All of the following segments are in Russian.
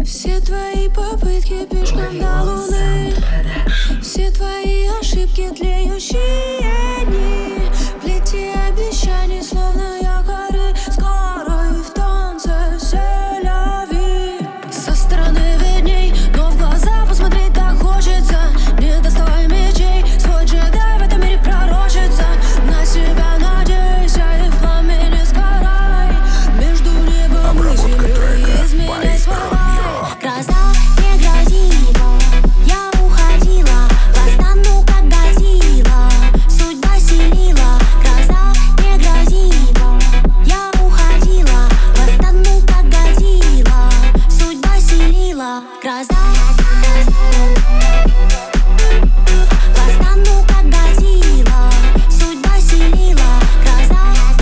Все твои попытки пешком до луны, все твои ошибки, тлеющие дни, плети обещаний, словно якоры, скорой в танце селяви. Со стороны видней, но в глаза посмотреть так хочется. Не доставай мечей, свой джедай в этом мире пророчится. На себя надейся и в пламени сгорай. Между небом и землей изменяй свой лай. Гроза не грозила, я уходила, восстану как Годзилла, судьба селила. Гроза не грозила, я уходила, восстану как Годзилла, судьба селила. Гроза, восстану как Годзилла, судьба селила. Гроза,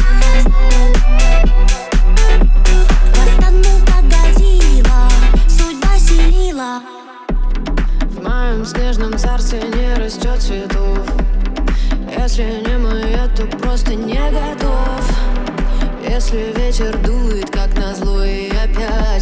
восстану как Годзилла, судьба селила. В моем снежном царстве не растет цветов. Если не моя, то просто не готов. Если ветер дует, как назло, и опять